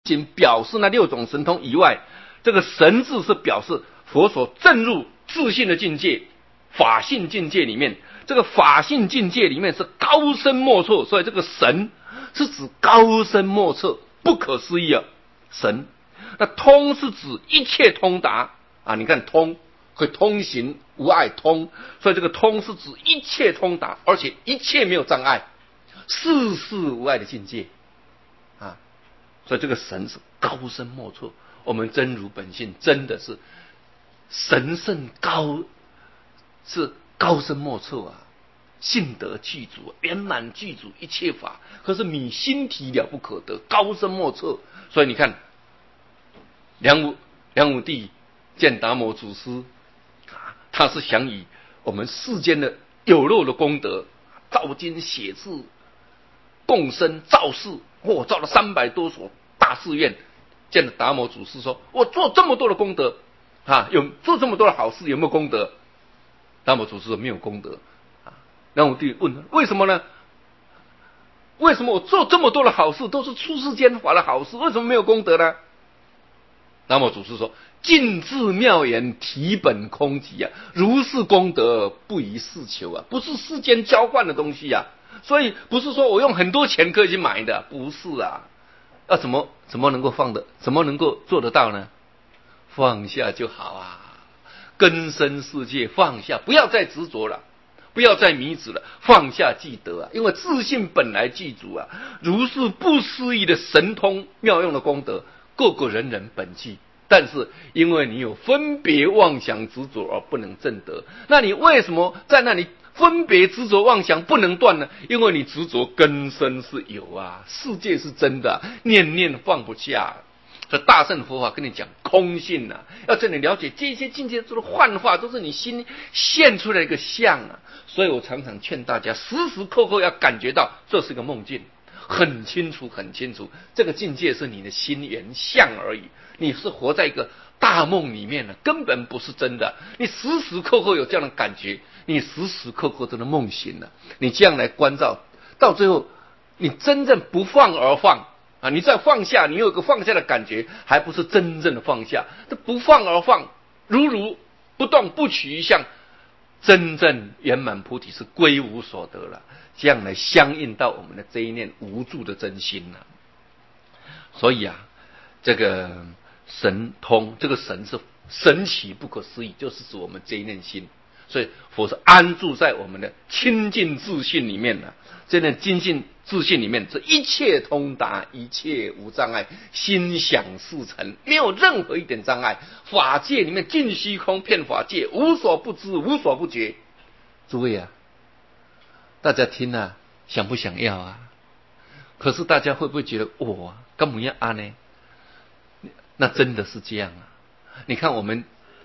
仅表示那6种神通以外，这个神字是表示佛所证入自信的境界，法性境界里面，这个法性境界里面是高深莫测，所以这个神是指高深莫测，不可思议啊！神，那通是指一切通达啊！你看通会通行无碍通，所以这个通是指一切通达，而且一切没有障碍，事事无碍的境界啊！所以这个神是高深莫测。我们真如本性真的是神圣高，是高深莫测啊！性德具足，圆满具足一切法，可是你心体了不可得，高深莫测。所以你看，梁武帝见达摩祖师他是想以我们世间的有漏的功德，造经写字、共生造寺，造了300多所大寺院。见了达摩祖师说：“我做这么多的功德有做这么多的好事，有没有功德？”达摩祖师说：“没有功德。”梁武帝问：“为什么呢？为什么我做这么多的好事都是出世间法的好事，为什么没有功德呢？”达摩祖师说：“尽智妙言，体本空寂啊！如是功德，不宜世求啊！不是世间交换的东西啊！所以不是说我用很多钱可以去买的，不是啊！怎么能够放的？怎么能够做得到呢？放下就好啊！根深世界放下，不要再执着了。”不要再迷子了，放下即得啊！因为自信本来具足啊，如是不思议的神通妙用的功德，个个人人本具。但是因为你有分别妄想执着而不能证得，那你为什么在那里分别执着妄想不能断呢？因为你执着根深是有啊，世界是真的，念念放不下。所以大乘佛法跟你讲空性啊，要叫你了解这些境界都是幻化，都是你心现出来一个相啊。所以我常常劝大家时时刻刻要感觉到这是个梦境，很清楚很清楚，这个境界是你的心缘相而已，你是活在一个大梦里面了，根本不是真的。你时时刻刻有这样的感觉，你时时刻刻都能梦醒了，你这样来关照，到最后你真正不放而放啊！你再放下，你有个放下的感觉，还不是真正的放下。这不放而放，如不动不取一相，真正圆满菩提是归无所得了。这样来相应到我们的这一念无助的真心了。所以这个神通，这个神是神奇不可思议，就是指我们这一念心。所以佛是安住在我们的清净自信里面了。这念精进自信里面，这一切通达，一切无障碍，心想事成，没有任何一点障碍。法界里面尽虚空，遍法界，无所不知，无所不觉。诸位大家听想不想要啊？可是大家会不会觉得干嘛要呢？那真的是这样啊！你看我们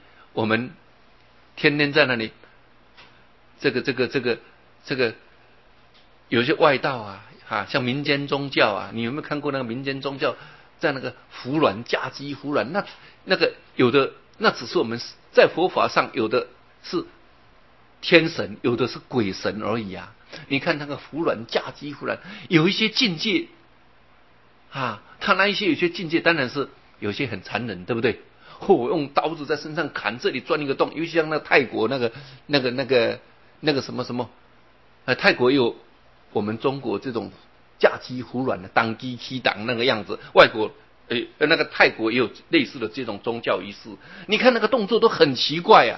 天天在那里，这个有些外道像民间宗教你有没有看过那个民间宗教在那个服软嫁鸡服软？那个有的那只是我们在佛法上有的是天神，有的是鬼神而已你看那个服软嫁鸡服软，有一些境界他那一些有些境界当然是有些很残忍，对不对？用刀子在身上砍，这里钻一个洞，尤其像那泰国那个什么泰国有我们中国这种嫁鸡服软的当机七党那个样子，外国那个泰国也有类似的这种宗教仪式。你看那个动作都很奇怪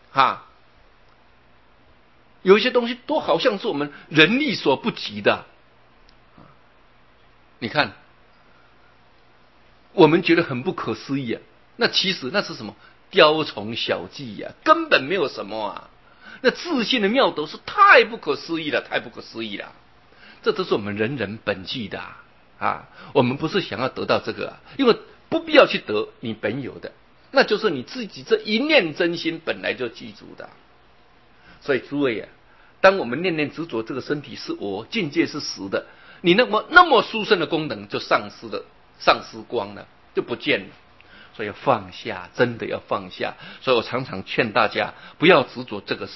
有一些东西都好像是我们人力所不及的。你看我们觉得很不可思议那其实那是什么？雕虫小技根本没有什么那自信的妙德是太不可思议了，太不可思议了。这都是我们人人本具的我们不是想要得到这个因为不必要去得你本有的，那就是你自己这一念真心本来就具足的。所以诸位当我们念念执着这个身体是我，境界是实的，你那么殊胜的功能就丧失光了，就不见了。所以要放下，真的要放下。所以我常常劝大家不要执着这个是我，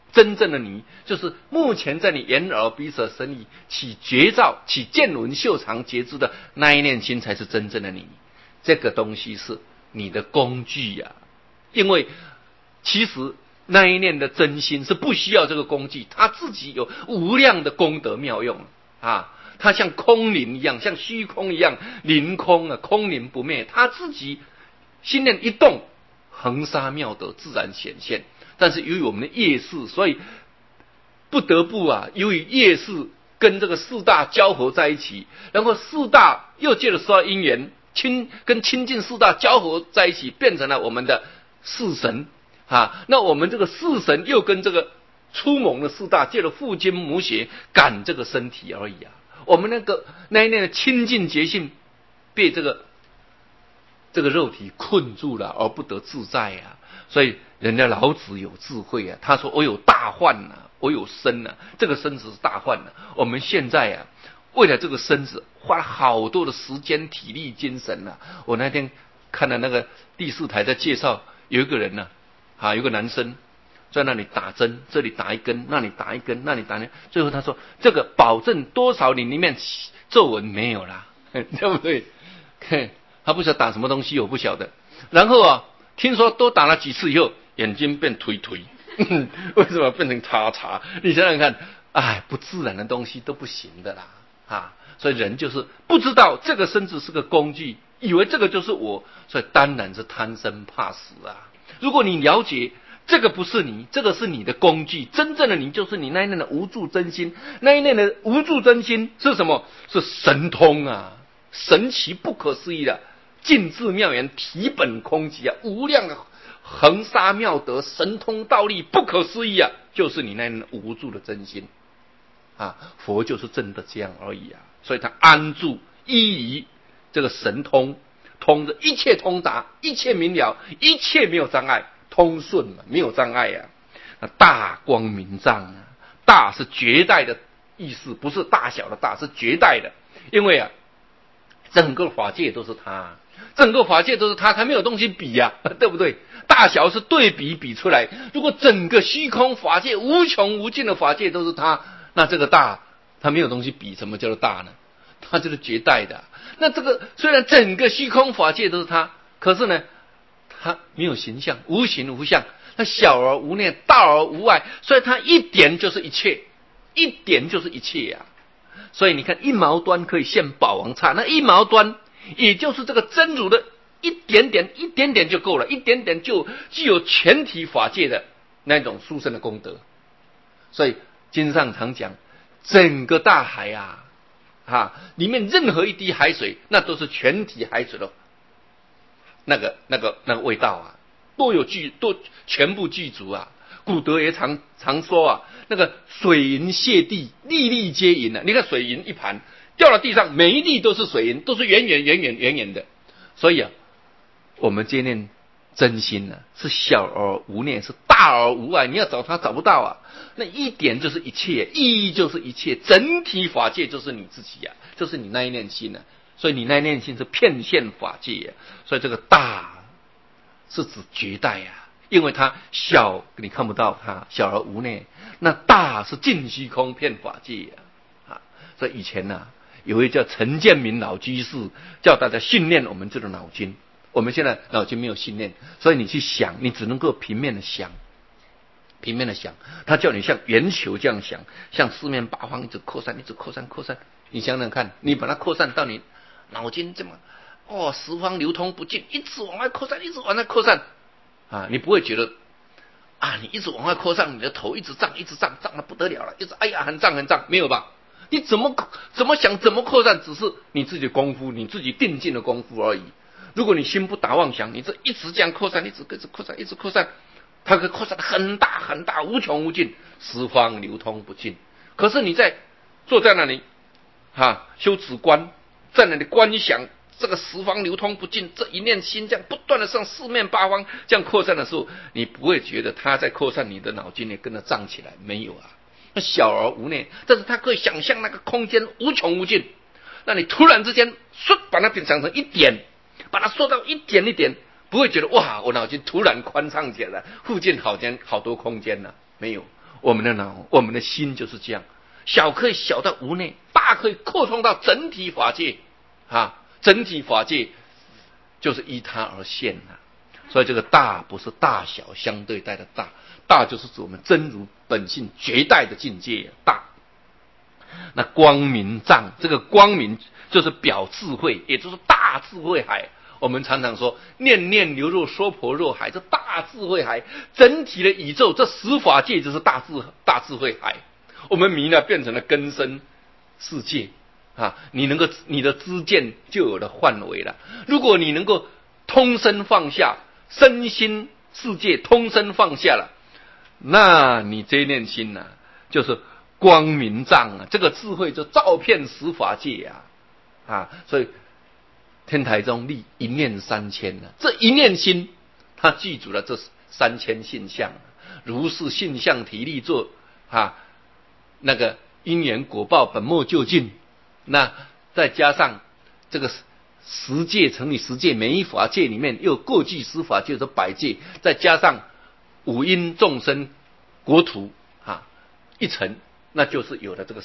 真正的你，就是目前在你眼耳鼻舌身意起觉照、起见闻嗅尝觉知的那一念心，才是真正的你。这个东西是你的工具呀，因为其实那一念的真心是不需要这个工具，他自己有无量的功德妙用啊。它像空灵一样，像虚空一样，灵空啊，空灵不灭。他自己心念一动，恒沙妙德自然显现。但是由于我们的业识，所以不得不由于业识跟这个四大交合在一起，然后四大又借着说因缘跟亲近四大交合在一起，变成了我们的四神啊。那我们这个四神又跟这个初猛的四大借了父精母血赶这个身体而已啊。我们那一念的清净觉性被这个肉体困住了，而不得自在啊。所以人家老子有智慧啊，他说我有大患啊，我有身啊，这个身子是大患啊。我们现在为了这个身子花了好多的时间、体力、精神啊。我那天看了那个第四台在介绍，有一个人有个男生在那里打针，这里打一根，那里打一根，那里打一根，最后他说这个保证多少年里面皱纹没有啦，对不对？他不晓得打什么东西，我不晓得。然后听说多打了几次以后，眼睛变颓颓，为什么变成叉叉？你想想看，不自然的东西都不行的啦所以人就是不知道这个身子是个工具，以为这个就是我，所以当然是贪生怕死啊。如果你了解这个不是你，这个是你的工具，真正的你就是你那一念的无住真心。那一念的无住真心是什么？是神通啊，神奇不可思议的尽智妙言，体本空寂无量的恒沙妙德，神通道力不可思议就是你那一念的无住的真心佛就是真的这样而已所以他安住依于这个神通，通着一切通达，一切明了，一切没有障碍，通顺嘛，没有障碍大光明藏大是绝代的意思，不是大小的大，是绝代的。因为整个法界都是他，整个法界都是他，他没有东西比对不对？大小是对比出来。如果整个虚空法界无穷无尽的法界都是他，那这个大他没有东西比，什么叫做大呢？他就是绝代的。那这个虽然整个虚空法界都是他，可是呢他没有形象，无形无相，他小而无念，大而无碍，所以他一点就是一切，一点就是一切所以你看一毛端可以现宝王刹，那一毛端也就是这个真如的一点点就够了，一点点就具有全体法界的那种殊胜的功德。所以经上常讲，整个大海里面任何一滴海水，那都是全体海水的那个味道都全部具足古德也常说那个水银泻地，粒粒皆银你看水银一盘掉到地上，每一粒都是水银，都是圆圆的。所以我们这念真心是小而无念，是大而无碍，你要找它找不到那一点就是一切，意义就是一切，整体法界就是你自己就是你那一念心所以你那一念心是遍现法界所以这个大是指绝代因为它小你看不到它，小而无念。那大是尽虚空遍法界所以以前有一位叫陈建明老居士，叫大家训练我们这个脑筋。我们现在脑筋没有训练，所以你去想，你只能够平面的想。他叫你像圆球这样想，向四面八方一直扩散。你想想看，你把它扩散到你脑筋这么十方流通不尽，一直往外扩散，你不会觉得你一直往外扩散，你的头一直胀得不得了了，一直很胀，没有吧？你怎么想怎么扩散，只是你自己的功夫，你自己定静的功夫而已。如果你心不打妄想，你这一直这样扩散，一直扩散，它可以扩散得很大，无穷无尽，十方流通不尽。可是你坐在那里修止观，在那里观想这个十方流通不尽，这一念心这样不断的向四面八方这样扩散的时候，你不会觉得它在扩散，你的脑筋也跟着胀起来，没有那小而无念。但是它可以想象那个空间无穷无尽，那你突然之间把它想成一点，把它缩到一点，不会觉得我脑筋突然宽敞起来了，附近好多空间没有。 我们的脑、我们的心就是这样，小可以小到无内，大可以扩充到整体法界啊！整体法界就是依它而现啊。所以这个大不是大小相对待的大，大就是指我们真如本性绝代的境界大。那光明藏，这个光明就是表智慧，也就是大智慧海。我们常常说念念流入娑婆若海，这大智慧海，整体的宇宙，这十法界就是大智慧海。我们迷呢变成了根生世界啊，你的知见就有了范围了。如果你能够通身放下，身心世界通身放下了，那你这一念心呢，就是光明藏啊，这个智慧就照遍十法界啊，所以天台中立一念3000呢，这一念心，它记住了这3000性相，如是性相体力作那个因缘果报本末究竟，那再加上这个十界乘以十界，每一法界里面又各具十法界的百界，再加上五阴众生国土一层，那就是有了这个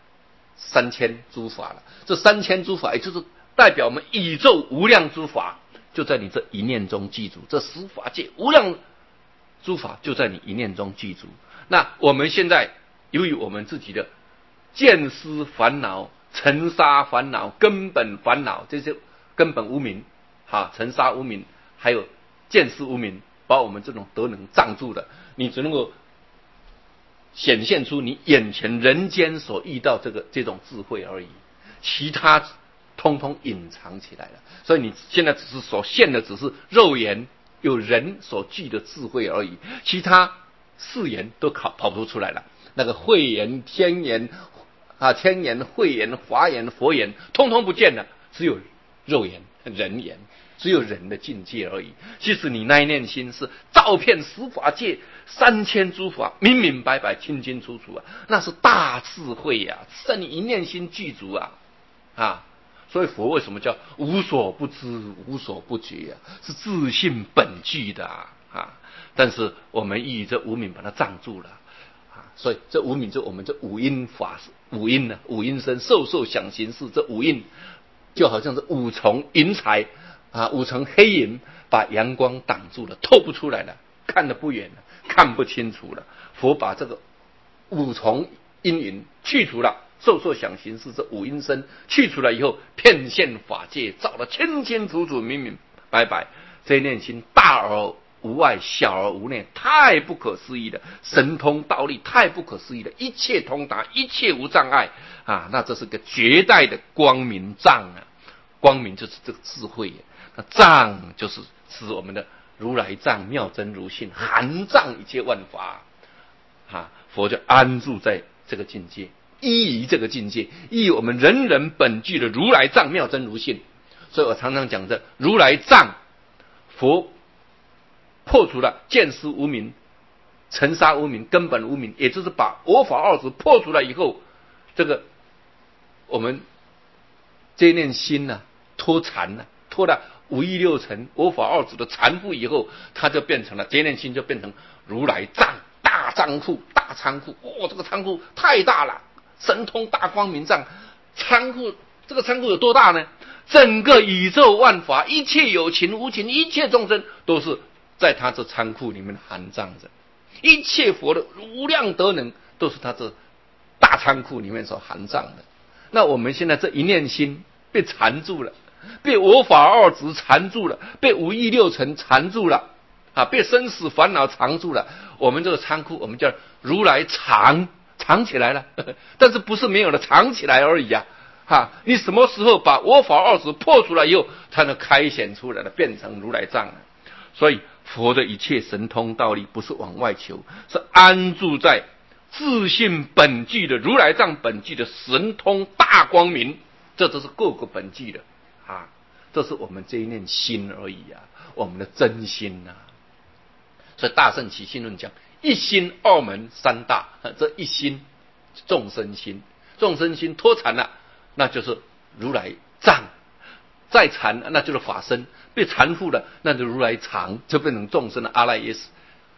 3000诸法了。这3000诸法也就是代表我们宇宙无量诸法，就在你这一念中记住，这十法界无量诸法就在你一念中记住。那我们现在由于我们自己的见思烦恼、尘沙烦恼、根本烦恼，这些根本无明尘沙无明，还有见思无明，把我们这种德能障住了，你只能够显现出你眼前人间所遇到这种智慧而已，其他通通隐藏起来了。所以你现在只是所现的只是肉眼有人所具的智慧而已，其他四言都跑不出来了。那个慧言、天言天言、慧言、华言、佛言，通通不见了，只有肉眼、人言，只有人的境界而已。其实你那一念心是照遍十法界3000诸法，明明白白、清清楚楚那是大智慧在你一念心具足所以佛为什么叫无所不知、无所不觉是自性本具的但是我们以这无明把它障住了所以这无明就我们这五阴法五阴身受受想行识，这五阴就好像是五重云彩五层黑云把阳光挡住了，透不出来了，看得不远了，看不清楚了。佛把这个五重阴云去除了，受受想行识这五阴身去除了以后，遍现法界，照得清清楚楚、明明白白。这一念心大而无外，小而无内，太不可思议了，神通道力太不可思议了，一切通达，一切无障碍那这是个绝代的光明藏光明就是这个智慧那藏就是指我们的如来藏、妙真如性，含藏一切万法佛就安住在这个境界，依于这个境界，依我们人人本具的如来藏、妙真如性。所以我常常讲的如来藏，佛破除了见思无明、尘沙无明、根本无明，也就是把我法二执破除了以后，这个我们这一念心脱缠脱了五欲六尘我法二执的缠缚以后，它就变成了这一念心就变成如来藏大仓库大仓库这个仓库太大了，神通大光明藏仓库，这个仓库有多大呢？整个宇宙万法，一切有情无情，一切众生都是在他这仓库里面含藏着，一切佛的无量德能都是他这大仓库里面所含藏的。那我们现在这一念心被缠住了，被我法二执缠住了，被五欲六尘缠住了被生死烦恼藏住了。我们这个仓库我们叫如来藏起来了但是不是没有了，藏起来而已你什么时候把我法二执破出来以后，它能开显出来了，变成如来藏了。所以佛的一切神通道力不是往外求，是安住在自性本具的如来藏本具的神通大光明，这都是各个本具的这是我们这一念心而已我们的真心所以大圣起信论讲一心二门三大，这一心众生心，众生心脱缠了，那就是如来藏，再缠那就是法身，被缠缚了那就如来藏，就变成众生的阿赖耶识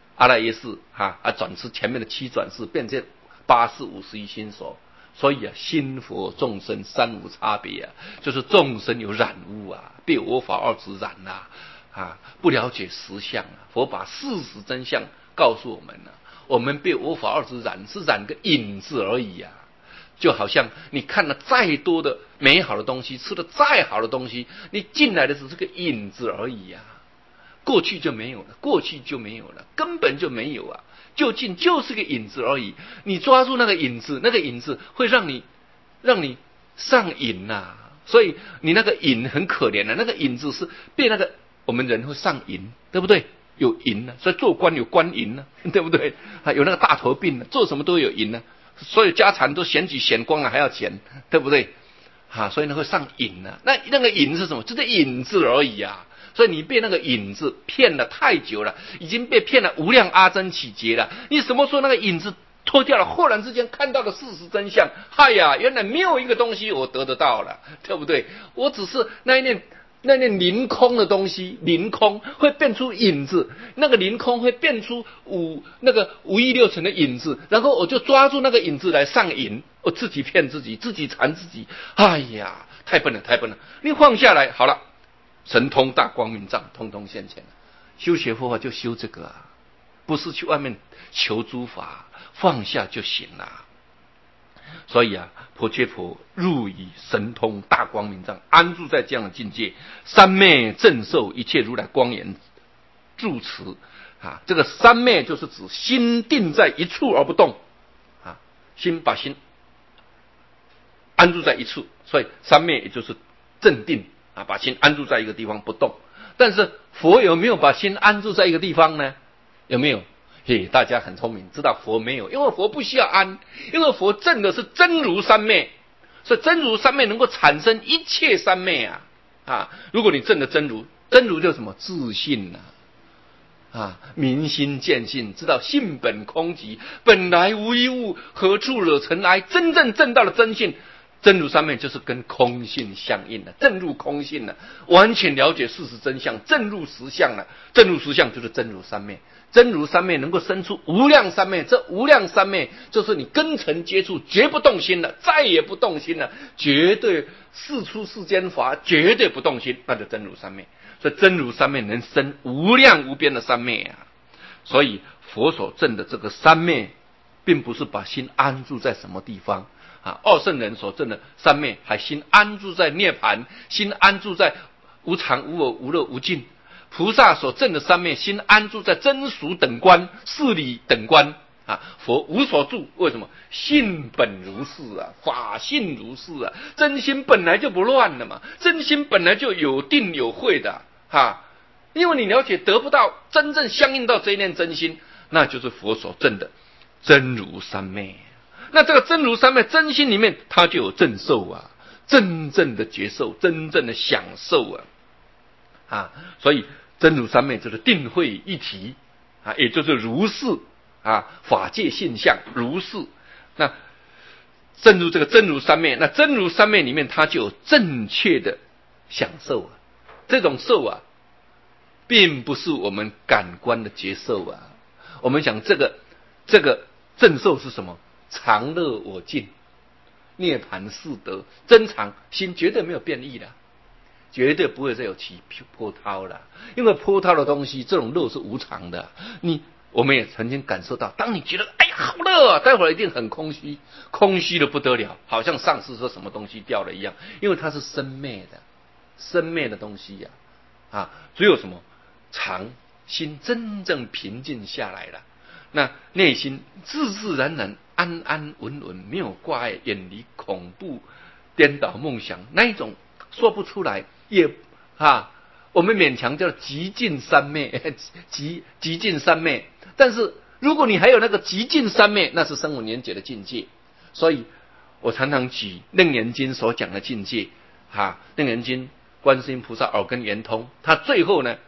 阿赖耶识转世前面的7转世变成8识51心所。所以心佛众生三无差别就是众生有染污被我法二执染不了解实相佛把事实真相告诉我们我们被我法二执染是染个影子而已就好像你看了再多的美好的东西，吃了再好的东西，你进来的只是个影子而已过去就没有了，过去就没有了，根本就没有究竟就是个影子而已。你抓住那个影子，那个影子会让你上瘾所以你那个瘾很可怜那个影子是被那个我们人会上瘾，对不对？有瘾所以做官有官瘾对不对？有那个大头病做什么都有瘾所有家产都选举选光了还要钱，对不对？所以会上瘾那个瘾是什么？就是影子而已所以你被那个影子骗了太久了，已经被骗了无量阿僧祇劫了。你什么时候那个影子脱掉了，忽然之间看到了事实真相，原来没有一个东西我得得到了，对不对？我只是那一念凌空的东西，凌空会变出影子，那个凌空会变出那个5亿6层的影子，然后我就抓住那个影子来上瘾，我自己骗自己，自己缠自己，太笨了，太笨了！你放下来，好了。神通大光明藏通通现前了，修学佛法就修这个不是去外面求诸法，放下就行了。所以婆伽婆入于神通大光明藏，安住在这样的境界，三昧正受一切如来光严住持这个三昧就是指心定在一处而不动把心安住在一处，所以三昧也就是正定把心安住在一个地方不动。但是佛有没有把心安住在一个地方呢？有没有？大家很聪明，知道佛没有，因为佛不需要安，因为佛证的是真如三昧，所以真如三昧能够产生一切三昧如果你证的真如，真如就是什么？自信明心见性，知道性本空寂，本来无一物，何处惹尘埃？真正证到了真性。真如三昧就是跟空性相应证入空性完全了解事实真相，证入实相证入实相就是真如三昧。真如三昧能够生出无量三昧，这无量三昧就是你根尘接触绝不动心了，再也不动心了，绝对世出世间法绝对不动心，那就真如三昧。所以真如三昧能生无量无边的三昧所以佛所证的这个三昧并不是把心安住在什么地方二圣人所证的三昧还心安住在涅槃，心安住在无常无我无乐无尽。菩萨所证的三昧心安住在真俗等观，事理等观佛无所住。为什么？性本如是法性如是真心本来就不乱的嘛，真心本来就有定有慧的因为你了解得不到真正相应到这一念真心，那就是佛所证的真如三昧。那这个真如三昧真心里面，它就有正受真正的觉受，真正的享受所以真如三昧就是定慧一体也就是如是法界现象如是。那正如这个真如三昧，那真如三昧里面它就有正确的享受这种受并不是我们感官的觉受我们讲这个正受是什么？常乐我净，涅槃四德，真常心绝对没有变异的，绝对不会再有起波涛了。因为波涛的东西，这种乐是无常的。我们也曾经感受到，当你觉得好乐待会儿一定很空虚，空虚的不得了，好像上次说什么东西掉了一样，因为它是生灭的东西只有什么常心真正平静下来了，那内心自自然然安安稳稳，没有挂碍，远离恐怖颠倒梦想，那一种说不出来，也我们勉强叫极尽三昧，极尽三昧。但是如果你还有那个极尽三昧，那是声闻缘觉的境界。所以我常常举楞严经所讲的境界楞严经观世音菩萨耳根圆通，他最后呢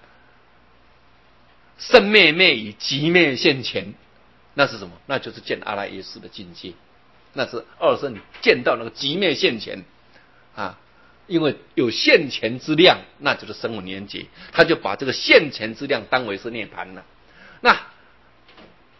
生灭灭以极灭现前，那是什么？那就是见阿赖耶识的境界，那是二圣见到那个极灭现前因为有现前之量，那就是声闻缘觉，他就把这个现前之量当为是涅槃了。那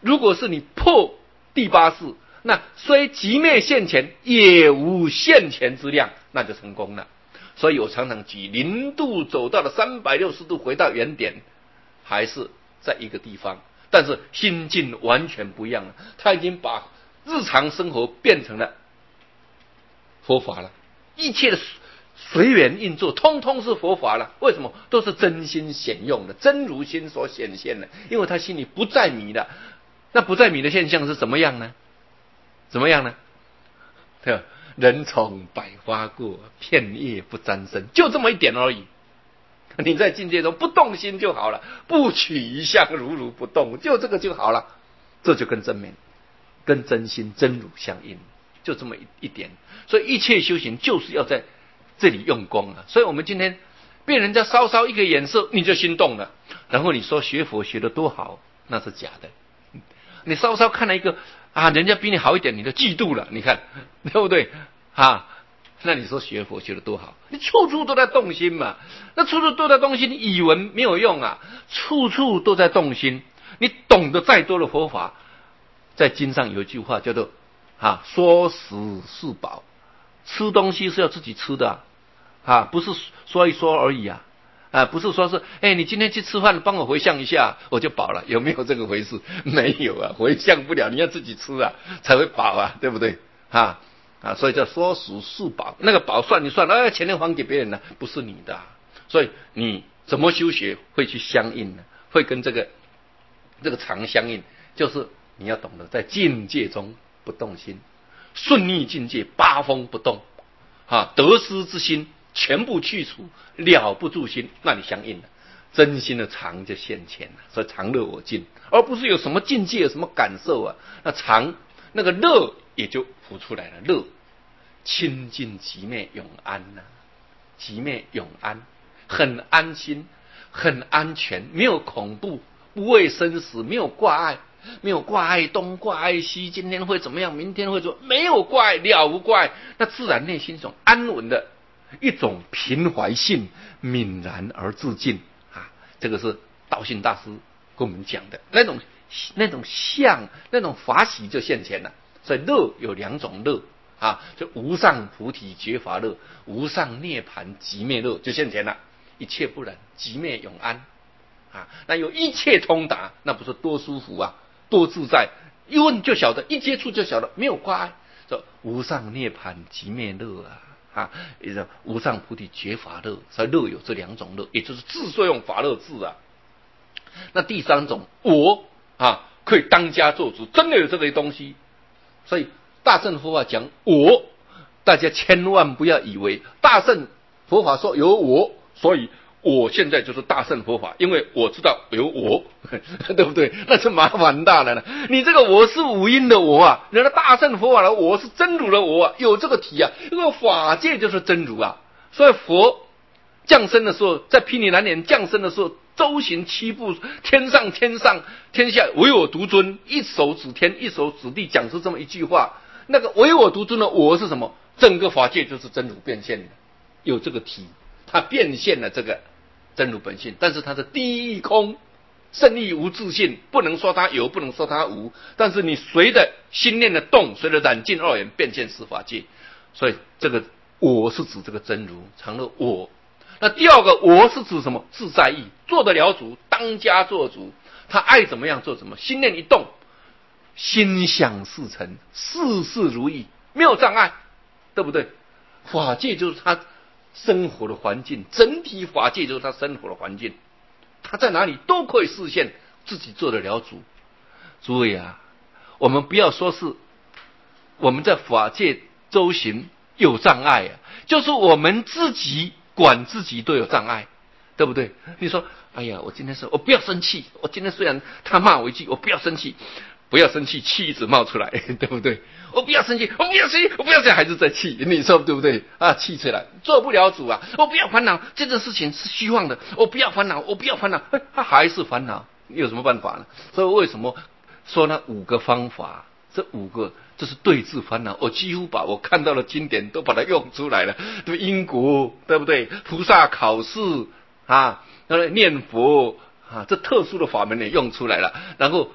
如果是你破第八识，那虽极灭现前，也无现前之量，那就成功了。所以我常常举0度走到了360度，回到原点，还是在一个地方，但是心境完全不一样了。他已经把日常生活变成了佛法了，一切的随缘应作，通通是佛法了。为什么？都是真心显用的，真如心所显现的。因为他心里不在迷了。那不在迷的现象是怎么样呢？怎么样呢？对吧？人从百花过，片叶不沾身，就这么一点而已。你在境界中不动心就好了，不取一相，如如不动，就这个就好了。这就跟真面、跟真心、真如相应，就这么一点。所以一切修行就是要在这里用功啊。所以我们今天被人家稍稍一个眼色，你就心动了，然后你说学佛学得多好，那是假的。你稍稍看了一个人家比你好一点，你就嫉妒了，你看对不对那你说学佛学得多好？你处处都在动心嘛。那处处都在动心，你以文没有用啊，处处都在动心。你懂得再多的佛法，在经上有一句话叫做说食是宝，吃东西是要自己吃的不是说一说而已不是说是你今天去吃饭帮我回向一下我就饱了，有没有这个回事？没有回向不了，你要自己吃才会饱对不对所以叫说食是宝，那个宝算一算钱还给别人了，不是你的所以你怎么修学会去相应呢？会跟这个常相应，就是你要懂得在境界中不动心，顺逆境界八风不动得失之心全部去除，了不住心，那你相应了，真心的常就现前了。所以常乐我净，而不是有什么境界有什么感受那常那个乐也就浮出来了。乐清净寂灭永安寂灭永安，很安心，很安全，没有恐怖，不畏生死，没有挂碍，没有挂碍东挂碍西，今天会怎么样，明天会怎么样，没有挂碍，了无挂碍，那自然内心一种安稳的一种平怀性，泯然而自尽这个是道信大师跟我们讲的那种相，那种法喜就现前了。所以乐有2种乐就无上菩提觉法乐，无上涅盘寂灭乐就现前了。一切不染，寂灭永安那有一切通达，那不是多舒服多自在，一问就晓得，一接触就晓得，没有挂碍。说无上涅盘寂灭乐也是无上菩提觉法乐。所以乐有这2种乐，也就是自作用法乐智那第3种我可以当家做主，真的有这个东西。所以大乘佛法讲我，大家千万不要以为大乘佛法说有我，所以我现在就是大乘佛法，因为我知道有我对不对？那是麻烦大了你这个我是五阴的我人家大乘佛法的我是真如的我有这个体因为法界就是真如所以佛降生的时候，在毗尼南年降生的时候，周行7步，天上天下唯我独尊，一手指天一手指地，讲出这么一句话。那个唯我独尊的我是什么？整个法界就是真如变现的，有这个体，它变现了这个真如本性。但是它的第一义空，胜义无自性，不能说它有，不能说它无，但是你随着心念的动，随着染净二缘变现是法界。所以这个我是指这个真如，常乐我。那第2个我是指什么？自在意，做得了主，当家做主，他爱怎么样做怎么，心念一动，心想事成，事事如意，没有障碍，对不对？法界就是他生活的环境，整体法界就是他生活的环境，他在哪里都可以实现自己做得了主。诸位我们不要说是我们在法界周行有障碍就是我们自己管自己都有障碍，对不对？你说哎呀，我今天我不要生气，我今天虽然他骂我一句，我不要生气，不要生气，气一直冒出来对不对？我不要生气，我不要生气，我不要生气，还是在气，你说对不对气出来做不了主我不要烦恼，这件事情是虚妄的，我不要烦恼，我不要烦恼他还是烦恼，你有什么办法呢？所以为什么说那5个方法，这5个就是对治烦恼，我几乎把我看到的经典都把它用出来了，对因果，对不对？菩萨考试念佛这特殊的法门也用出来了，然后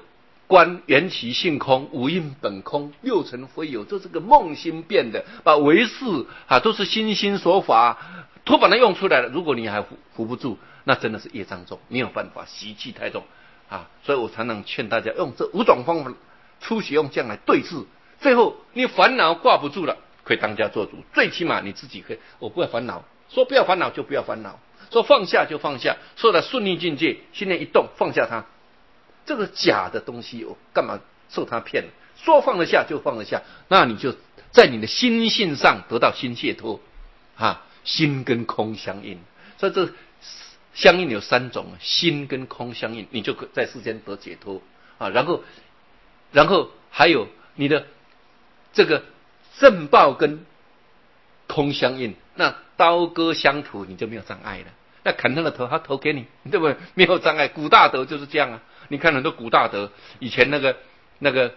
观缘起性空，五蕴本空，六尘非有，这是个梦心变的，把唯识都是心心所法，都把它用出来了。如果你还扶不住，那真的是业障重，没有办法，习气太重所以我常常劝大家用这5种方法，初学用这样来对治，最后你烦恼挂不住了，可以当家做主，最起码你自己可以，我不要烦恼，说不要烦恼就不要烦恼，说放下就放下，说的顺利境界，心念一动放下它，这个假的东西我干嘛受他骗了？说放得下就放得下，那你就在你的心性上得到心解脱心跟空相应，所以这相应有3种，心跟空相应，你就可在世间得解脱然后还有你的这个正报跟空相应，那刀割相图，你就没有障碍了。那砍他的头，他头给你，对不对？没有障碍。古大德就是这样你看很多古大德，以前那个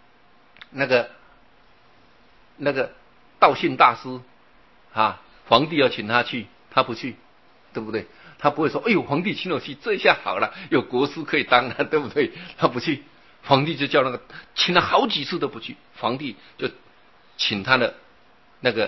道信大师皇帝要请他去，他不去，对不对？他不会说，哎呦，皇帝请我去，这一下好了，有国师可以当了，对不对？他不去，皇帝就叫请了好几次都不去，皇帝就请他的那个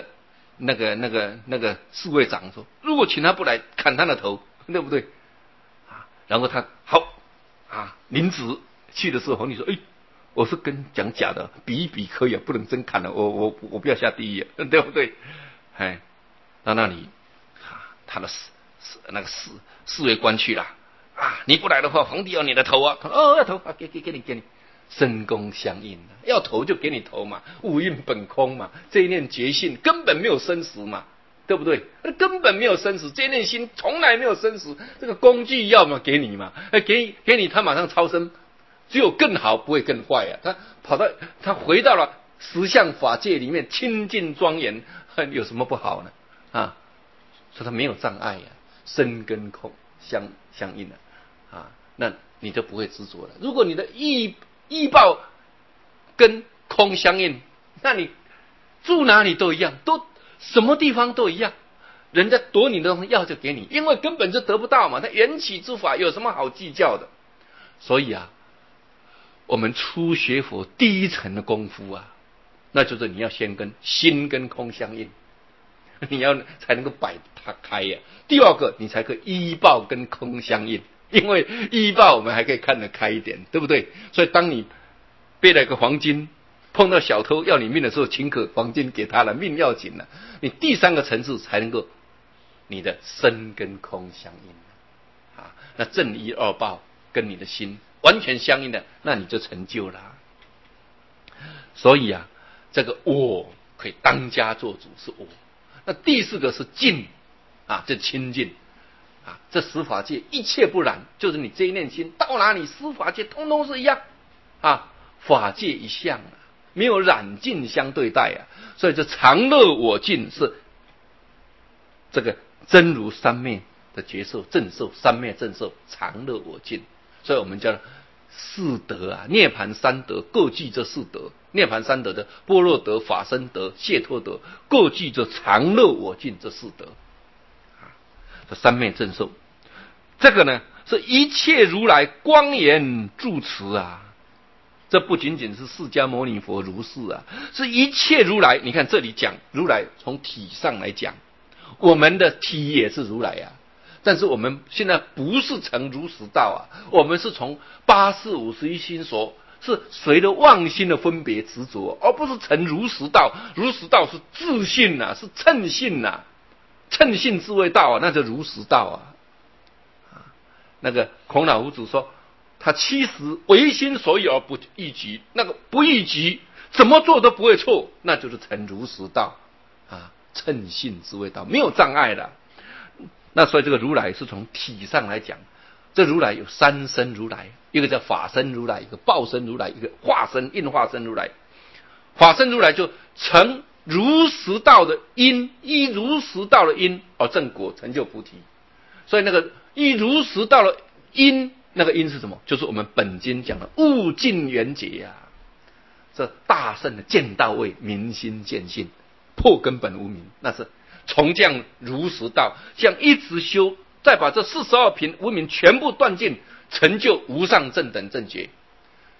侍卫长说，如果请他不来，砍他的头，对不对？然后他好临子去的时候，皇帝说，我是跟讲假的，比一比可以不能真砍了，我不要下地狱，对不对？那里他的侍卫官去了你不来的话，皇帝要你的头他说要头给你，身功相应要头就给你头嘛，五蕴本空嘛，这一念觉性根本没有生死嘛，对不对？根本没有生死，这一念心从来没有生死，这个工具要么给你嘛，给你他马上超生，只有更好不会更坏他回到了实相法界里面清净庄严，有什么不好呢？所以他没有障碍身跟空相应那你就不会执着了。如果你的意报跟空相应，那你住哪里都一样，都什么地方都一样，人家夺你的东西要就给你，因为根本就得不到嘛。他缘起之法有什么好计较的？所以我们初学佛第一层的功夫那就是你要先跟心跟空相应，你要才能够摆它开第二个，你才可以依报跟空相应，因为依报我们还可以看得开一点，对不对？所以当你背了一个黄金，碰到小偷要你命的时候，请可黄金给他了，命要紧了，你第3个层次才能够你的身跟空相应那正一二报跟你的心完全相应的，那你就成就了所以这个我可以当家做主，是我。那第4个是净这清净这十法界一切不染，就是你这一念心到哪里，十法界通通是一样法界一相没有染净相对待所以这常乐我净是这个真如三昧的觉受正受，三昧正受常乐我净，所以我们叫四德涅槃三德各具这四德，涅槃三德的般若德、法身德、解脱德，各具这常乐我净这四德这三昧正受，这个呢是一切如来光严住持这不仅仅是释迦牟尼佛如是是一切如来。你看这里讲如来，从体上来讲，我们的体也是如来但是我们现在不是成如实道我们是从八识五十一心所，是随着妄心的分别执着，而不是成如实道。如实道是自信是称性称性智慧道那就如实道那个孔老夫子说，他70唯心所有而不逾矩，那个不逾矩怎么做都不会错，那就是成如实道称性智慧道，没有障碍的。那所以这个如来是从体上来讲，这如来有3身如来，一个叫法身如来，一个报身如来，一个化身应化身如来。法身如来就成如实道的因，依如实道的因而正果成就菩提。所以那个依如实道的因，那个因是什么？就是我们本经讲的悟尽圆觉这大圣的见到位，明心见性，破根本无明，那是从这样如实道，这样一直修，再把这42品无明全部断尽，成就无上正等正觉。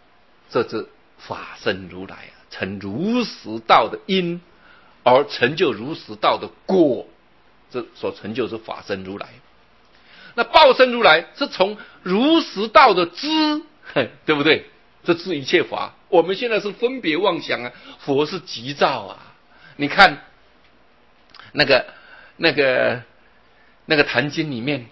这是法身如来啊，成如实道的因，而成就如实道的果，这所成就是法身如来。那报身如来是从如实道的知，对不对？这知一切法。我们现在是分别妄想啊，佛是急躁啊。你看那个坛经里面，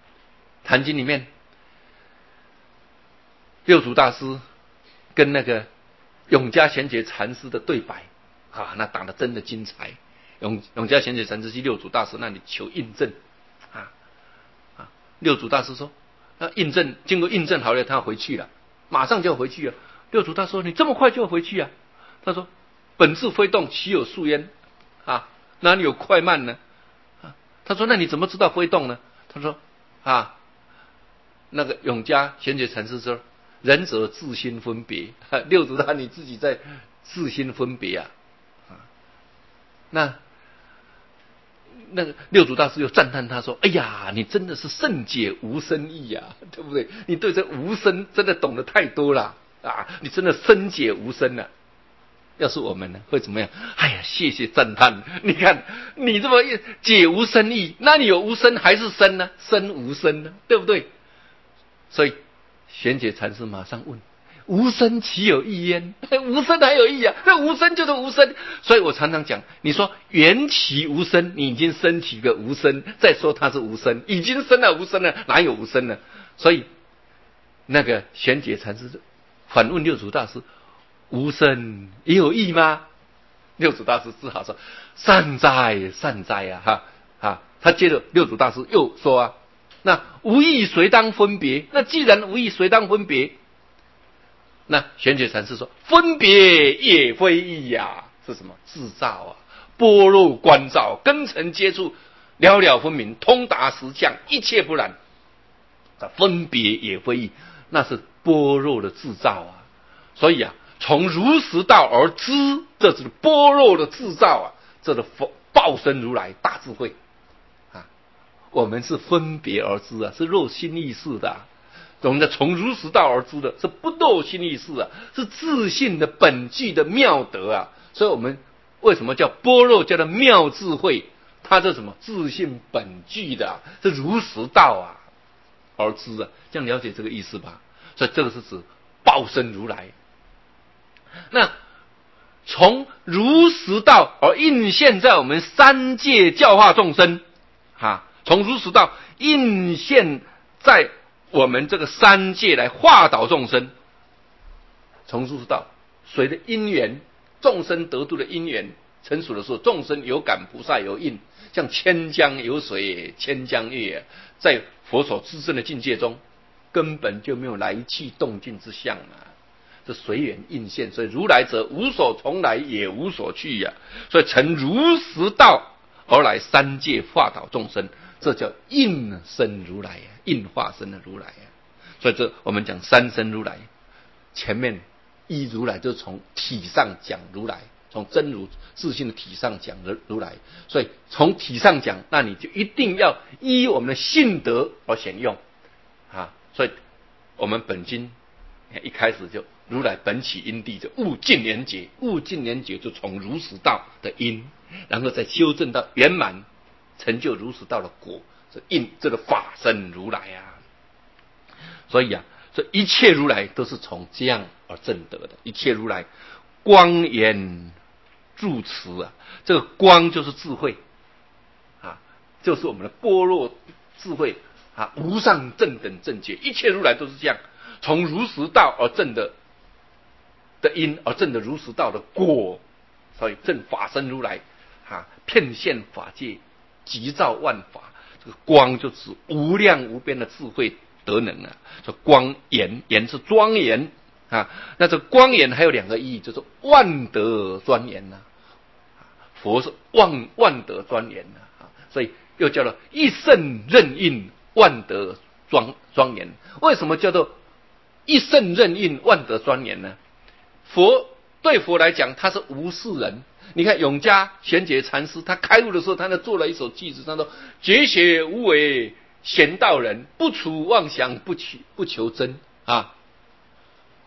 六祖大师跟那个永嘉贤觉禅师的对白啊，那打得真的精彩。永嘉贤觉禅师去六祖大师那里求印证啊，六祖大师说，那印证经过印证好了，他要回去了，马上就要回去了。六祖大师说，你这么快就要回去啊？他说，本自非动，其有数焉啊，哪里有快慢呢？他说，那你怎么知道非动呢？他说那个永嘉贤觉禅师说，仁者自心分别。六祖大你自己在自心分别啊。那个六祖大师又赞叹他说，哎呀，你真的是甚解无生义啊，对不对？你对这无生真的懂得太多了啊，你真的深解无生啊。要是我们呢，会怎么样？哎呀，谢谢赞叹。你看你这么解无生义，那你有无生还是生呢？生无生呢，对不对？所以贤觉禅师马上问，无生其有义焉？无生还有义啊，那无生就是无生。所以我常常讲，你说缘起无生，你已经升起个无生，再说它是无生，已经生了无生了，哪有无生呢？所以那个贤觉禅师反问六祖大师，无生也有义吗？六祖大师只好说，善哉善哉啊，他接着六祖大师又说啊，那无义谁当分别？那既然无义谁当分别？那贤觉禅师说，分别也非义呀，是什么？自照啊，般若观照，根尘接触，了了分明，通达实相，一切不染。分别也非义，那是般若的自照啊。所以啊，从如实道而知，这是般若的自照啊，这是报身如来大智慧啊。我们是分别而知啊，是若心意识的啊。我们的从如实道而知的是不堕心意识啊，是自信的本具的妙德啊。所以我们为什么叫般若叫做妙智慧？它是什么？自信本具的啊，是如实道啊而知啊。这样了解这个意思吧？所以这个是指报身如来。那从如实道而映现在我们三界教化众生从如实道映现在我们这个三界来化导众生。从如实道随着因缘，众生得度的因缘成熟的时候，众生有感，菩萨有应，像千江有水千江月，在佛所自证的境界中根本就没有来去动静之相啊，这随缘应现。所以如来者无所从来也无所去啊，所以成如实道而来三界化导众生，这叫应身如来啊，应化身的如来啊。所以这我们讲三身如来，前面依如来就是从体上讲如来，从真如自性的体上讲如来。所以从体上讲，那你就一定要依我们的性德而显用所以我们本经一开始就如来本起因地，就悟尽连结，悟尽连结就从如实道的因，然后再修正到圆满，成就如实道的果，这个法身如来啊。所以这一切如来都是从这样而证得的。一切如来光言住持这个光就是智慧就是我们的般若智慧无上正等正觉。一切如来都是这样，从如实道而证的因，而证的如实道的果。所以证法身如来遍现法界，极照万法。这个光就指无量无边的智慧德能这光严，严是庄严那这光严还有两个意义，就是万德庄严佛是万德庄严所以又叫做一圣任应万德庄严。为什么叫做一圣任应万德庄严呢？对佛来讲，他是无事人。你看永嘉贤觉禅师，他开悟的时候，他那做了一首偈子，他说：绝学无为贤道人，不除妄想不求真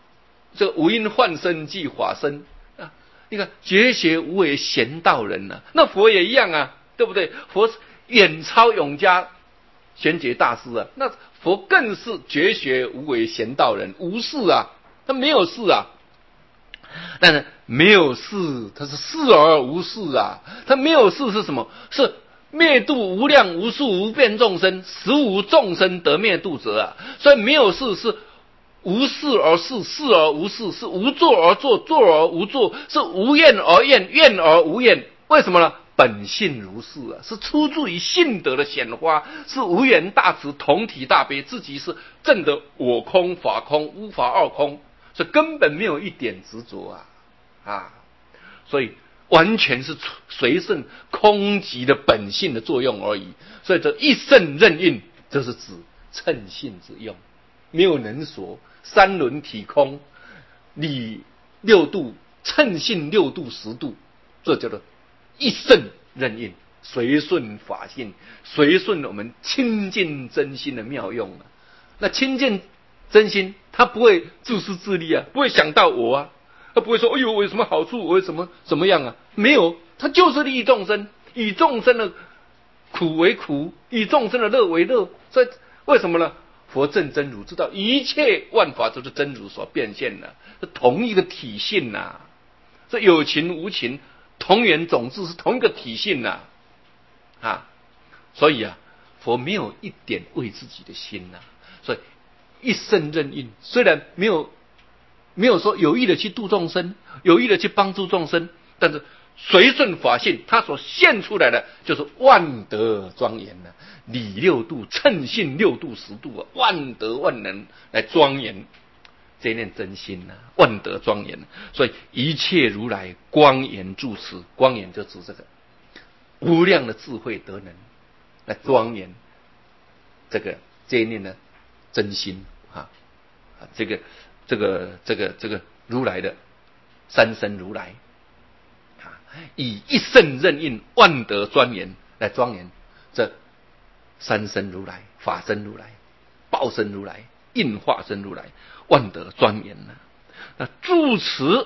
这个无因幻身即法身啊。你看绝学无为贤道人啊，那佛也一样啊，对不对？佛远超永嘉玄觉大师啊，那佛更是绝学无为贤道人，无事啊，他没有事啊。但是没有事，他是事而无事啊。他没有事是什么？是灭度无量无数无边众生，实无众生得灭度者啊。所以没有事是无事而事，事而无事，是无作而作，作而无作，是无愿而愿，愿而无愿。为什么呢？本性如是啊，是出自于性德的显发，是无缘大慈，同体大悲，自己是证得我空法空，无法二空，所以根本没有一点执着啊，所以完全是随顺空寂的本性的作用而已。所以这一圣任运，这是指称性之用，没有能所，三轮体空，理六度，称性六度十度，这叫做一圣任运，随顺法性，随顺我们清净真心的妙用啊。那清净真心，他不会自私自利啊，不会想到我啊，他不会说哎呦我有什么好处，我有什么样啊，没有，他就是利益众生，以众生的苦为苦，以众生的乐为乐。所以为什么呢？佛证真如知道一切万法都是真如所变现的，是同一个体性啊。这有情无情同源种子，是同一个体性啊。所以啊，佛没有一点为自己的心所以一圣任运，虽然没有说有意的去度众生，有意的去帮助众生，但是随顺法性，他所现出来的就是万德庄严理六度，称性六度十度万德万能来庄严这一念真心万德庄严。所以一切如来光严住持，光严就指这个无量的智慧德能来庄严这一念的真心这个如来的三身如来以一圣任运万德庄严来庄严这三身如来、法身如来、报身如来、应化身如来，万德庄严那住持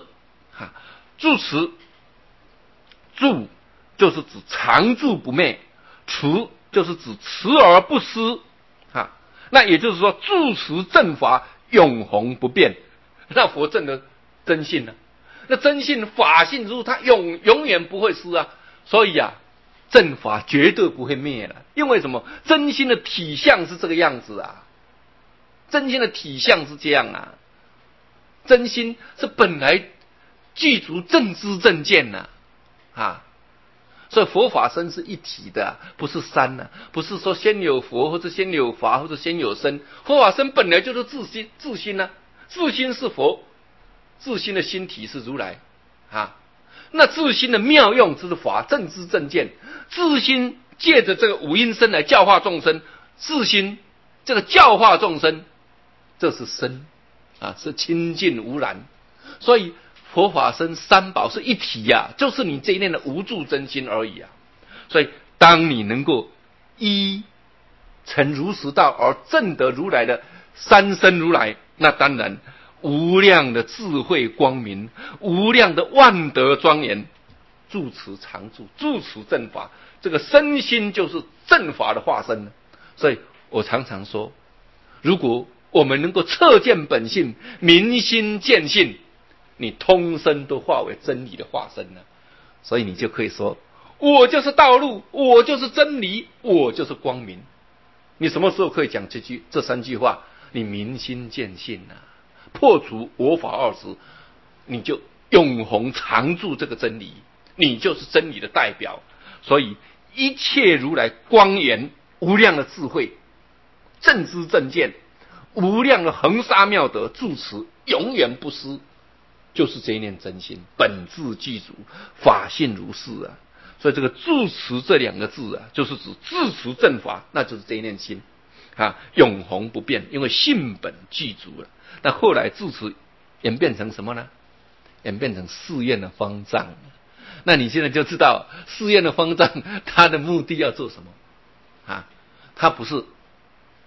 住就是指常住不灭，持就是指持而不失那也就是说住持正法永恒不变。那佛证的真性那真性法性如它永远不会失所以正法绝对不会灭了。因为什么？真心的体相是这个样子真心的体相是这样真心是本来具足正知正见所以佛法僧是一体的不是三不是说先有佛或者先有法或者先有僧。佛法僧本来就是自心自心是佛，自心的心体是如来那自心的妙用之法正知正见，自心借着这个五阴身来教化众生，自心这个教化众生，这是身是清净无染。所以佛法僧三宝是一体就是你这一念的无住真心而已所以当你能够依成如实道而证得如来的三身如来，那当然无量的智慧光明，无量的万德庄严，住持常住，住持正法，这个身心就是正法的化身。所以我常常说，如果我们能够彻见本性，明心见性，你通身都化为真理的化身所以你就可以说，我就是道路，我就是真理，我就是光明。你什么时候可以讲这三句话？你明心见性破除我法二执，你就永恒常住这个真理，你就是真理的代表。所以一切如来光严无量的智慧，正知正见，无量的恒沙妙德住持，永远不失，就是这一念真心，本自具足，法性如是所以这个住持这两个字就是指自持正法，那就是这一念心永恒不变，因为性本具足了。那后来住持演变成什么呢？演变成寺院的方丈。那你现在就知道寺院的方丈他的目的要做什么他不是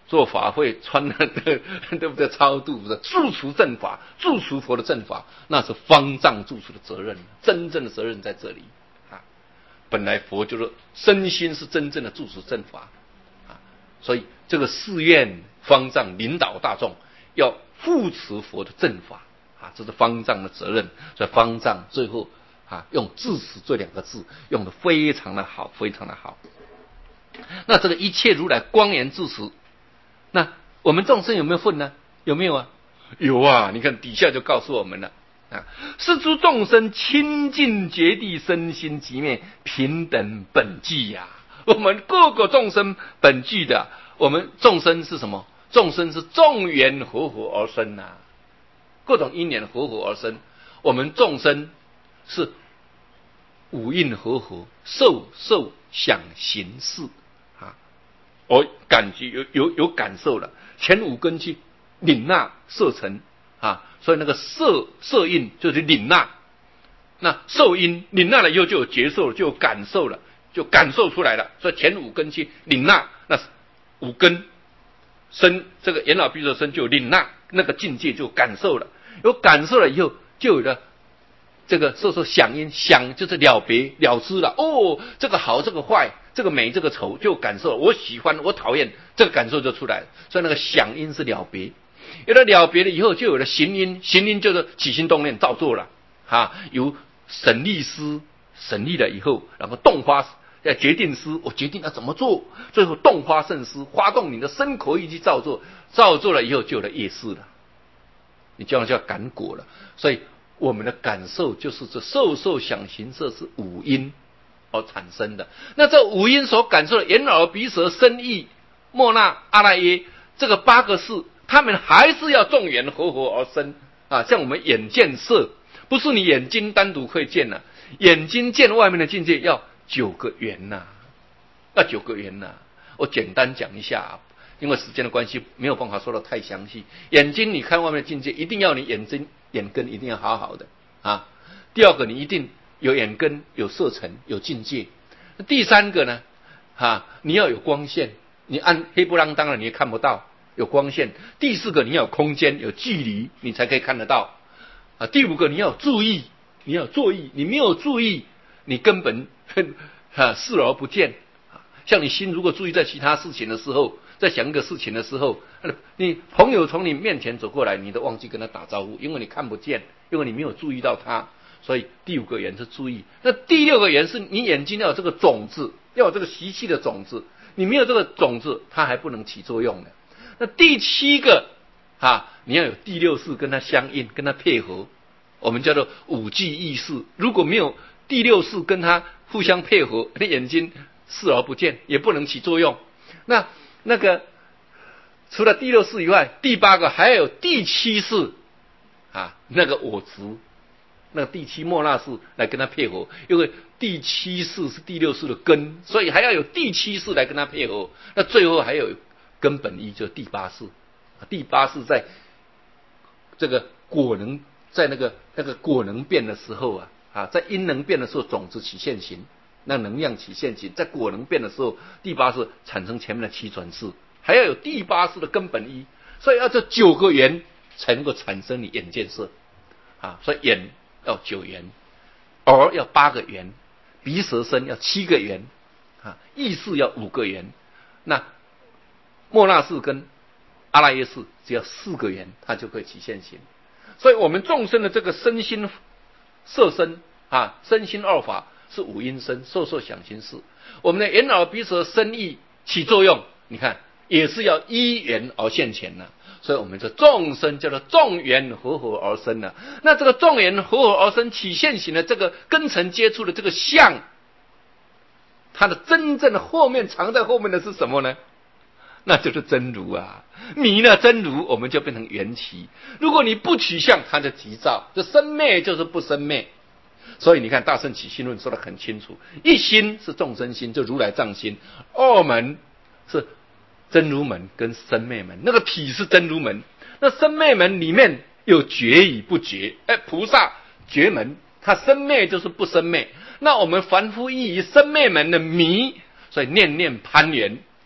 做法会穿的对不对？超度不是住持正法，住持佛的正法，那是方丈住持的责任，真正的责任在这里啊。本来佛就是身心是真正的住持正法啊，所以这个寺院方丈领导大众要护持佛的正法啊，这是方丈的责任。所以方丈最后用至死这两个字用得非常的好，非常的好。那这个一切如来光严至死，那我们众生有没有份呢？有没有啊？有啊！你看底下就告诉我们了啊，是诸众生清净觉地身心即灭平等本具呀。我们各个众生本具的，我们众生是什么？众生是众缘和合而生呐，各种因缘和合而生。我们众生是五蕴和合，受想行识啊，我感觉有感受了，前五根去领纳色尘啊，所以那个色印就是领纳，那受因领纳了以后就有觉受了，就有感受了，就感受出来了，所以前五根去领纳，那五根生这个眼耳鼻舌身就有领纳那个境界，就感受了，有感受了以后就有了这个受想因，想就是了别了知了，哦，这个好这个坏，这个美这个丑，就感受了，我喜欢我讨厌，这个感受就出来了。所以那个想因是了别，有了了别了以后就有了行因，行因就是起心动念造作了由审立思审立了以后，然后动发决定思，我决定要怎么做，最后动发慎思，发动你的身口意去造作，造作了以后就有了业识了，你这样就要感果了。所以我们的感受就是这受想行识是五因而产生的。那这五因所感受的眼耳鼻舌身意莫那阿赖耶这个八个事，他们还是要众缘和合而生啊。像我们眼见色，不是你眼睛单独可以见啊，眼睛见外面的境界要9个缘呐，要9个缘呐。我简单讲一下因为时间的关系没有办法说得太详细。眼睛你看外面的境界，一定要你眼根一定要好好的啊。第二个，你一定有眼根，有色尘，有境界。第三个呢你要有光线，你暗黑不啷当的你也看不到，有光线。第四个，你要有空间，有距离，你才可以看得到第五个，你要有注意，你要有注意，你没有注意，你根本视而不见。像你心如果注意在其他事情的时候，在想一个事情的时候，你朋友从你面前走过来，你都忘记跟他打招呼，因为你看不见，因为你没有注意到他。所以第5个缘是注意。那第6个缘是你眼睛要有这个种子，要有这个习气的种子，你没有这个种子，它还不能起作用的。那第7个你要有第6识跟它相应，跟它配合，我们叫做五具意识。如果没有第6识跟它互相配合，你眼睛视而不见，也不能起作用。那个除了第6识以外，第8个还要有第7识那个我执，那个第7莫那识来跟它配合，因为第7识是第6识的根，所以还要有第7识来跟它配合。那最后还有根本一，就是第8识。第8识在这个果能，在那个果能变的时候在因能变的时候，种子起现行，那能量起现行，在果能变的时候，第8识产生前面的7转识，还要有第8识的根本一，所以要这9个缘才能够产生你眼见色所以眼要9缘，耳要8个缘，鼻舌身要7个缘意识要5个缘，那莫那识跟阿赖耶识只要4个缘，它就可以起现行。所以我们众生的这个身心色身身心二法是五阴身，受想行识。我们的眼耳鼻舌身意起作用，你看也是要依缘而现前所以我们这众生叫做众缘和合而生那这个众缘和合而生起现行的这个根尘接触的这个相，它的真正的后面藏在后面的是什么呢？那就是真如迷了真如，我们就变成缘起。如果你不取相，它就急躁，这生灭就是不生灭。所以你看大乘起心论说得很清楚，一心是众生心，就如来藏心；二门是真如门跟生灭门，那个体是真如门，那生灭门里面有觉与不觉。菩萨觉门，它生灭就是不生灭。那我们凡夫依于生灭门的迷，所以念念攀缘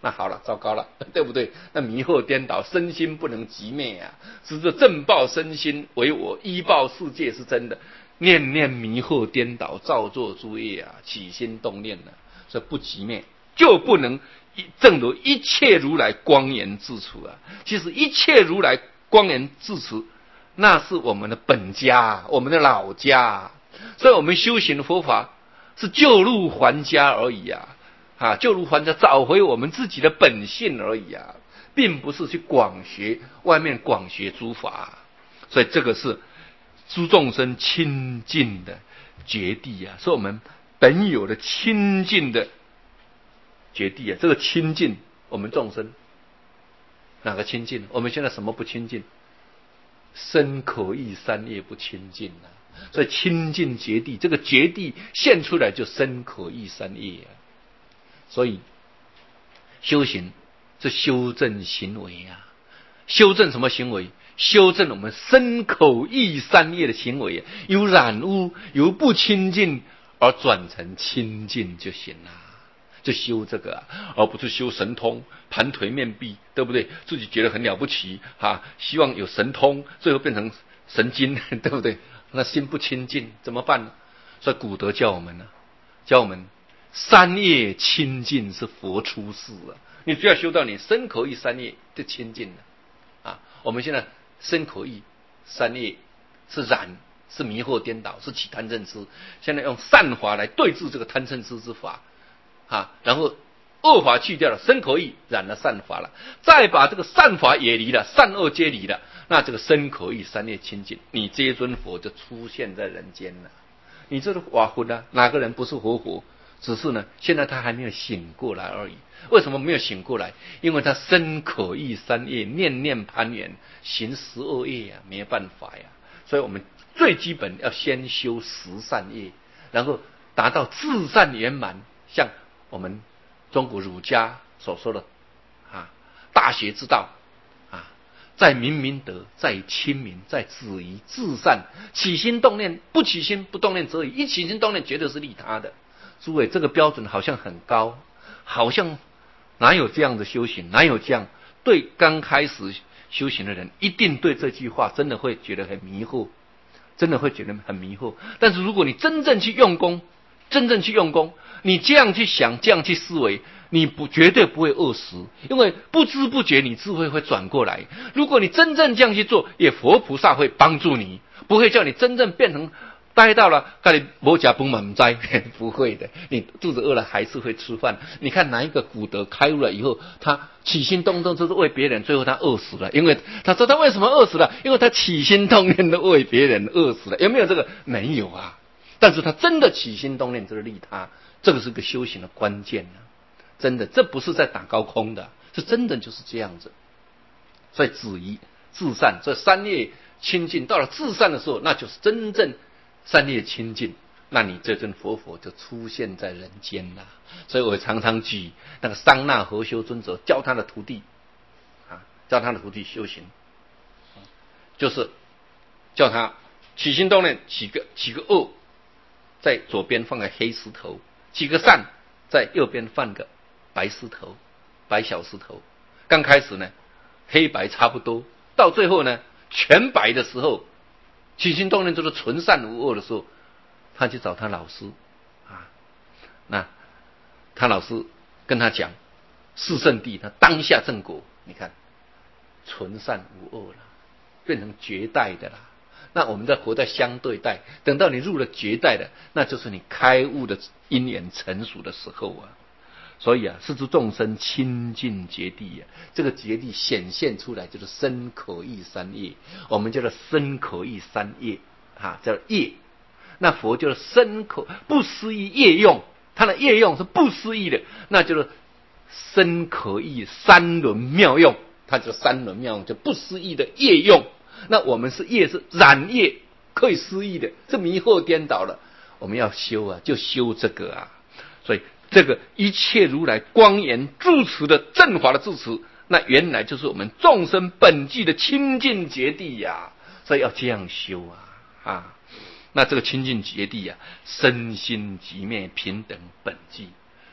那好了，糟糕了，对不对？那迷惑颠倒，身心不能寂灭啊！只是正报身心为我，依报世界是真的。念念迷惑颠倒，造作诸业啊，起心动念啊，所以不寂灭，就不能正如一切如来光严自处啊。其实一切如来光严自处，那是我们的本家，我们的老家。所以我们修行的佛法是救入还家而已啊，救入还家，找回我们自己的本性而已啊，并不是去广学外面广学诸法。所以这个是诸众生亲近的觉地啊，是我们本有的亲近的觉地啊。这个亲近我们众生哪个亲近？我们现在什么不亲近？身口意三业不亲近啊。所以亲近觉地，这个觉地现出来就身口意三业啊。所以修行是修正行为啊，修正什么行为？修正我们身口意三业的行为，由染污由不亲近而转成亲近就行了，就修这个而不是修神通，盘腿面壁，对不对？自己觉得很了不起希望有神通，最后变成神经，对不对？那心不亲近怎么办呢？所以古德教我们三业亲近是佛出世啊！你只要修到你身口意三业就亲近了我们现在身口意三业是染，是迷惑颠倒，是起贪嗔痴。现在用善法来对治这个贪嗔痴之法然后恶法去掉了，身口意染了善法了，再把这个善法也离了，善恶皆离了，那这个身口意三业清净，你这尊佛就出现在人间了。你这个瓦魂哪个人不是活佛？只是呢，现在他还没有醒过来而已。为什么没有醒过来？因为他身口意三业念念攀缘，行十恶业没有办法所以我们最基本要先修十善业，然后达到至善圆满。像我们中国儒家所说的大学之道在明明德，在亲民，在止于至善。起心动念，不起心不动念则已，一起心动念绝对是利他的。诸位，这个标准好像很高，好像哪有这样的修行？哪有这样？对刚开始修行的人，一定对这句话真的会觉得很迷惑，真的会觉得很迷惑。但是如果你真正去用功，你这样去想，这样去思维，你绝对不会饿死，因为不知不觉你智慧会转过来。如果你真正这样去做，也佛菩萨会帮助你，不会叫你真正变成待到了看你没吃饭嘛不知不会的，你肚子饿了还是会吃饭。你看哪一个古德开悟了以后，他起心动念就是为别人，最后他饿死了，因为他说他为什么饿死了？因为他起心动念都为别人饿死了。有没有这个？没有啊。但是他真的起心动念就是利他，这个是个修行的关键真的，这不是在打高空的，是真的就是这样子。所以止于至善，这三业清净到了至善的时候，那就是真正三业清净，那你这尊佛就出现在人间了。所以我常常举那个桑那合修尊者教他的徒弟修行，就是叫他起心动念起个恶，在左边放个黑石头，起个善，在右边放个白小石头。刚开始呢，黑白差不多，到最后呢，全白的时候，起心动念就是纯善无恶的时候，他去找他老师那他老师跟他讲，四圣谛他当下正果，你看纯善无恶了，变成绝代的啦。那我们在活在相对代，等到你入了绝代的，那就是你开悟的因缘成熟的时候所以是诸众生亲近觉地这个觉地显现出来就是身口意三业，我们叫做身口意三业叫业。那佛就是身口不思议业用，他的业用是不思议的，那就是身口意三轮妙用，它就三轮妙用，就不思议的业用。那我们是业，是染业，可以思议的，是迷惑颠倒了。我们要修就修这个所以这个一切如来光严住持的正法的住持，那原来就是我们众生本具的清净觉地所以要这样修那这个清净觉地身心即灭平等本具，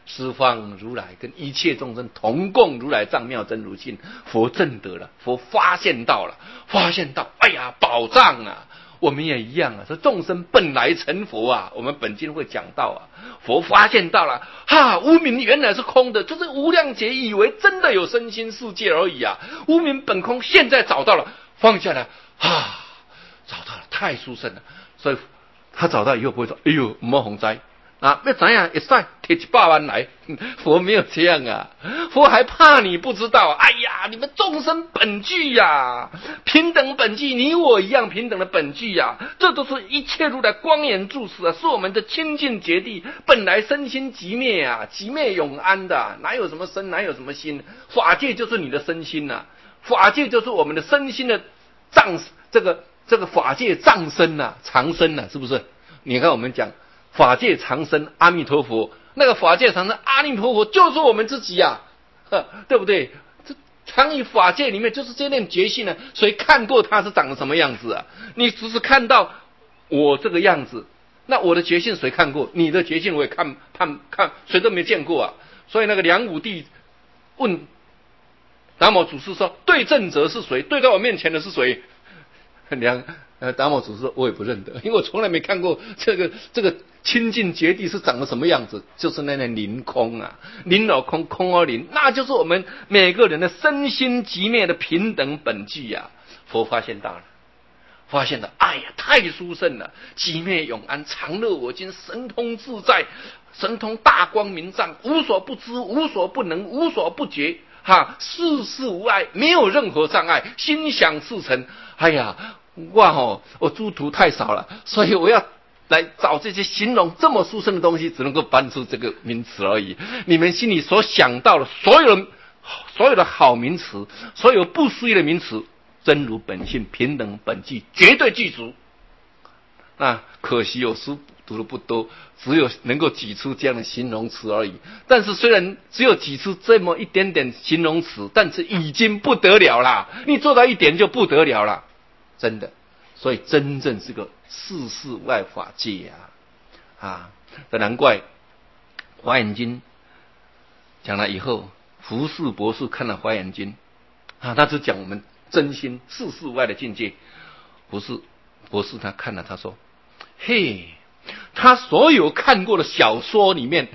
十方如来跟一切众生同共如来藏妙真如性，佛证得了，佛发现到了，哎呀，宝藏啊！我们也一样啊，说众生本来成佛啊，我们本经会讲到啊，佛发现到了，无明原来是空的，就是无量劫以为真的有身心世界而已啊，无明本空，现在找到了，放下来，找到了，太殊胜了，所以他找到以后不会说，哎呦，没洪灾。要怎样一晒贴100万来，佛没有这样啊，佛还怕你不知道，哎呀，你们众生本具呀，平等本具，你我一样平等的本具呀，这都是一切如来光眼注视啊，是我们的清净觉地，本来身心即灭啊，即灭永安的，哪有什么身，哪有什么心？法界就是你的身心啊，法界就是我们的身心的藏，这个法界藏身啊，长身啊，是不是？你看我们讲。法界长生阿弥陀佛，那个法界长生阿弥陀佛就是我们自己呀，对不对？这常于法界里面就是这念觉性呢，谁看过它是长得什么样子啊？你只是看到我这个样子，那我的觉性谁看过？你的觉性我也看，谁都没见过啊。所以那个梁武帝问达摩祖师说：“对正者是谁？对在我面前的是谁？”达摩祖师说：“我也不认得，因为我从来没看过这个清净觉地是长得什么样子，就是那凌空啊，凌而空，空而凌，那就是我们每个人的身心即灭的平等本具啊。”佛发现到了，哎呀，太殊胜了，即灭永安，常乐我今，神通自在，神通大光明藏，无所不知，无所不能，无所不觉。事事无碍，没有任何障碍，心想事成。哎呀，我诸徒太少了，所以我要来找这些形容这么殊胜的东西，只能够搬出这个名词而已。你们心里所想到的所有的好名词，所有不思议的名词，真如本性平等本具，绝对具足。可惜有书读的不多，只有能够挤出这样的形容词而已。但是虽然只有挤出这么一点点形容词，但是已经不得了啦！你做到一点就不得了啦，真的。所以真正是个世事外法界这难怪华严经讲了以后，胡适博士看了华严经他只讲我们真心世事外的境界。博士他看了，他说：“嘿，他所有看过的小说里面，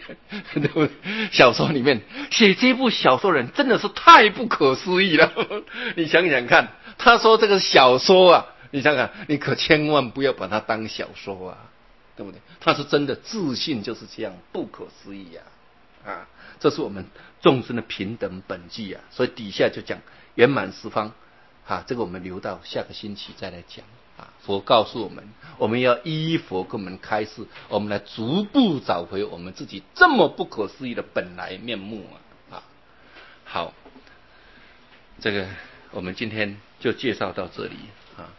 写这部小说人真的是太不可思议了。你想想看，他说这个小说啊，你想想，你可千万不要把它当小说啊，对不对？他是真的自信就是这样不可思议这是我们众生的平等本具啊。所以底下就讲圆满十方这个我们留到下个星期再来讲。佛告诉我们，我们要依佛跟我们开示，我们来逐步找回我们自己这么不可思议的本来面目好，这个我们今天就介绍到这里